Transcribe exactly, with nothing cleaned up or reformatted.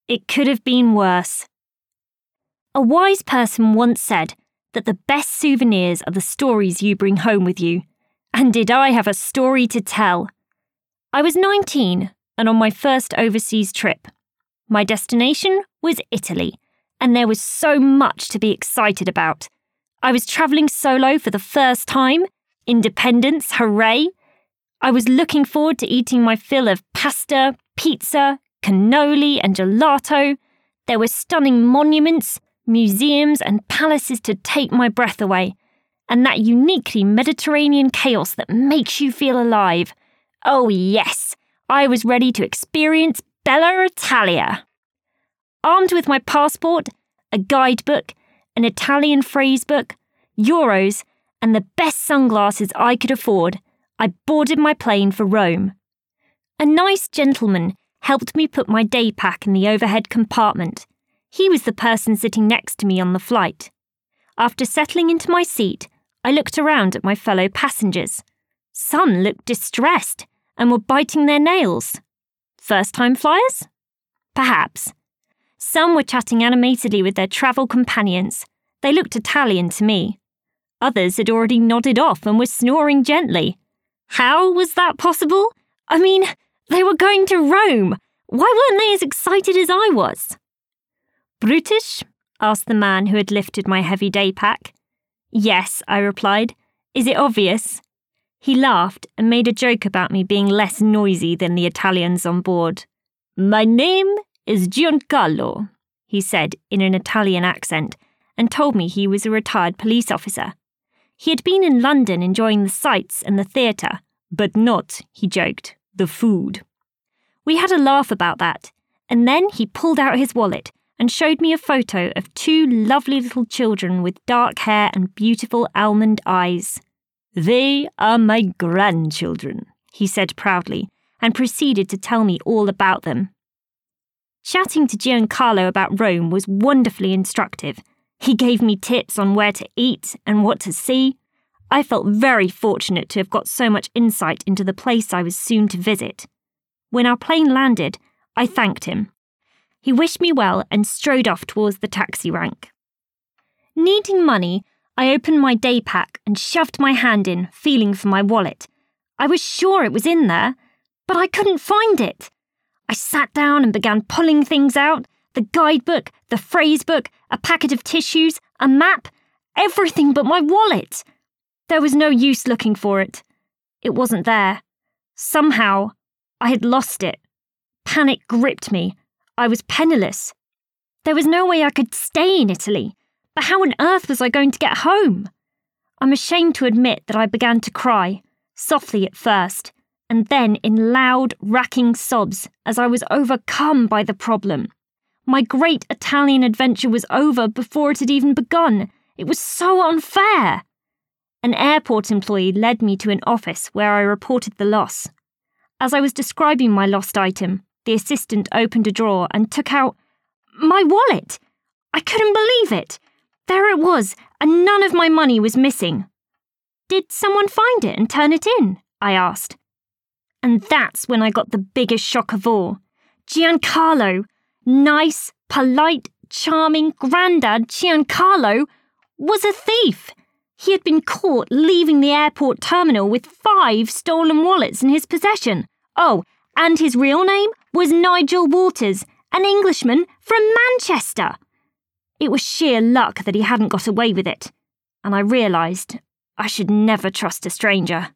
It could have been worse. A wise person once said that the best souvenirs are the stories you bring home with you. And did I have a story to tell? I was nineteen and on my first overseas trip. My destination was Italy, and there was so much to be excited about. I was travelling solo for the first time. Independence, hooray! I was looking forward to eating my fill of pasta, pizza, cannoli and gelato. There were stunning monuments, museums and palaces to take my breath away, and that uniquely Mediterranean chaos that makes you feel alive. Oh yes, I was ready to experience Bella Italia. Armed with my passport, a guidebook, an Italian phrase book, euros, and the best sunglasses I could afford, I boarded my plane for Rome. A nice gentleman helped me put my day pack in the overhead compartment. He was the person sitting next to me on the flight. After settling into my seat, I looked around at my fellow passengers. Some looked distressed and were biting their nails. First-time flyers? Perhaps. Some were chatting animatedly with their travel companions. They looked Italian to me. Others had already nodded off and were snoring gently. How was that possible? I mean, they were going to Rome. Why weren't they as excited as I was? Brutish? Asked the man who had lifted my heavy day pack. Yes, I replied. Is it obvious? He laughed and made a joke about me being less noisy than the Italians on board. My name is Giancarlo, he said in an Italian accent, and told me he was a retired police officer. He had been in London enjoying the sights and the theatre, but not, he joked, the food. We had a laugh about that, and then he pulled out his wallet and showed me a photo of two lovely little children with dark hair and beautiful almond eyes. They are my grandchildren, he said proudly, and proceeded to tell me all about them. Chatting to Giancarlo about Rome was wonderfully instructive. He gave me tips on where to eat and what to see. I felt very fortunate to have got so much insight into the place I was soon to visit. When our plane landed, I thanked him. He wished me well and strode off towards the taxi rank. Needing money, I opened my day pack and shoved my hand in, feeling for my wallet. I was sure it was in there, but I couldn't find it. I sat down and began pulling things out, the guidebook, the phrase book, a packet of tissues, a map, everything but my wallet. There was no use looking for it. It wasn't there. Somehow, I had lost it. Panic gripped me. I was penniless. There was no way I could stay in Italy, but how on earth was I going to get home? I'm ashamed to admit that I began to cry, softly at first, and then in loud, racking sobs as I was overcome by the problem. My great Italian adventure was over before it had even begun. It was so unfair. An airport employee led me to an office where I reported the loss. As I was describing my lost item, the assistant opened a drawer and took out my wallet. I couldn't believe it. There it was, and none of my money was missing. Did someone find it and turn it in? I asked. And that's when I got the biggest shock of all. Giancarlo, nice, polite, charming Grandad Giancarlo, was a thief. He had been caught leaving the airport terminal with five stolen wallets in his possession. Oh, and his real name was Nigel Waters, an Englishman from Manchester. It was sheer luck that he hadn't got away with it, and I realised I should never trust a stranger.